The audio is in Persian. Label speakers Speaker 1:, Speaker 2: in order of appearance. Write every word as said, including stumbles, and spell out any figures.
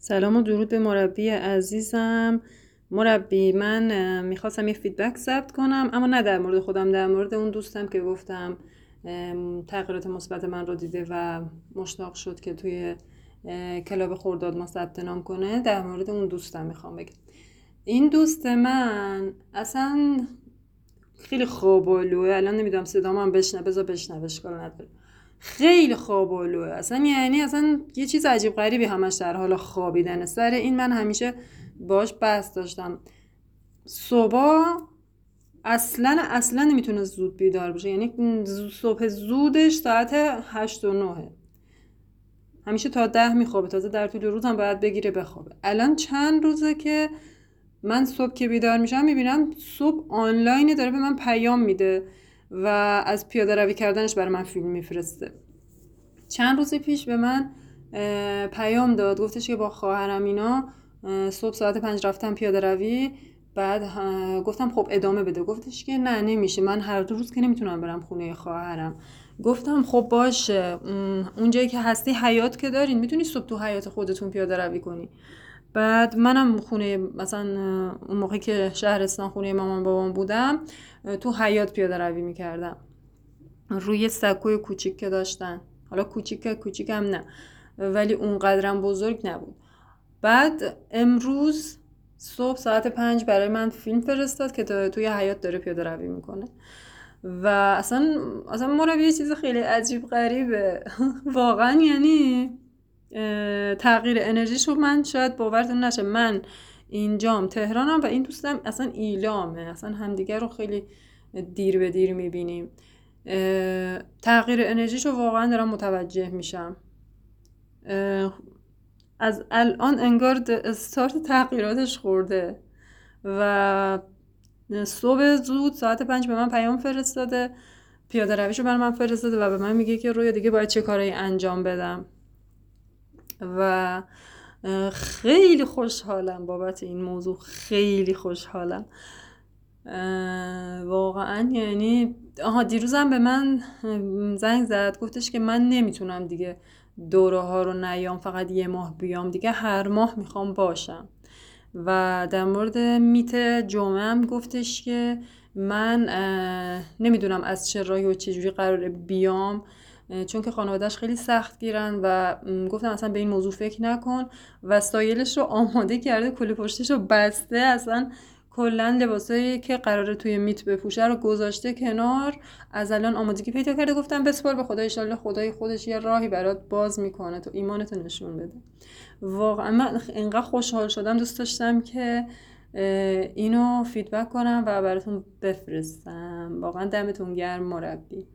Speaker 1: سلام و درود به مربی عزیزم. مربی، من میخواستم یه فیدبک ثبت کنم، اما نه در مورد خودم، در مورد اون دوستم که گفتم تغییرات مثبت من رو دیده و مشتاق شد که توی کلاب خرداد ما ثبت نام کنه. در مورد اون دوستم میخوام بگم. این دوست من اصلا خیلی خوابالوه. الان نمیدونم صدام هم بشنوه، بذار بشنوه، اشکال نداره. خیلی خوابالوه اصلا، یعنی اصلا یه چیز عجیب غریبی همش در حال خوابیدنه. سر این من همیشه باش بحث داشتم. صبح اصلا اصلا نمیتونه زود بیدار بشه، یعنی صبح زودش ساعت هشت و نهه، همیشه تا ده میخوابه، تازه در طول روز هم باید بگیره بخوابه. الان چند روزه که من صبح که بیدار میشم میبینم صبح آنلاینه، داره به من پیام میده و از پیاده روی کردنش برای من فیلم میفرسته. چند روز پیش به من پیام داد، گفتش که با خواهرم اینا صبح ساعت پنج رفتم پیاده روی. بعد گفتم خب ادامه بده. گفتش که نه نمیشه، من هر دو روز که نمیتونم برم خونه خواهرم. گفتم خب باشه، اونجایی که هستی حیاط که دارین، میتونی صبح تو حیاط خودتون پیاده روی کنی. بعد منم خونه، مثلا اون موقعی که شهرستان خونه مامان بابام بودم، تو حیاط پیاده روی میکردم روی سکوی کوچیک که داشتن. حالا کوچیک کوچیک هم نه، ولی اونقدرم بزرگ نبود. بعد امروز صبح ساعت پنج برای من فیلم فرستاد که توی حیاط داره پیاده روی میکنه و اصلا اصلا مربی یه چیز خیلی عجیب غریبه واقعا. یعنی تغییر انرژیشو من شاید باورتون نشه، من اینجام تهرانم و این دوستم اصلا ایلامه، اصلا همدیگر رو خیلی دیر به دیر میبینیم. تغییر انرژیشو واقعا دارم متوجه میشم. از الان انگار استارت تغییراتش خورده و صبح زود ساعت پنج به من پیام فرستاده، پیاده رویشو برای من فرستاده و به من میگه که رویا دیگه باید چه کارایی انجام بدم و خیلی خوشحالم بابت این موضوع، خیلی خوشحالم واقعا. یعنی آها دیروزم به من زنگ زد، گفتش که من نمیتونم دیگه دوره ها رو نیام، فقط یه ماه بیام، دیگه هر ماه میخوام باشم. و در مورد میت جمعه هم گفتش که من نمیدونم از چه راهی و چجوری قراره بیام، چون که خانوادهش خیلی سخت گیرن و گفتم اصلا به این موضوع فکر نکن. وسایلش رو آماده کرده، کلی پشتش رو بسته، اصلا کلا لباسایی که قراره توی میت بپوشه رو گذاشته کنار، از الان آمادگی پیدا کرده. گفتم بسپار به خدا، ان شاءالله خدای خودش یه راهی برات باز میکنه، تو ایمانتو نشون بده. واقعا من اینقدر خوشحال شدم، دوست داشتم که اینو فیدبک کنم و براتون بفرستم. واقعا دمتون گرم مربی.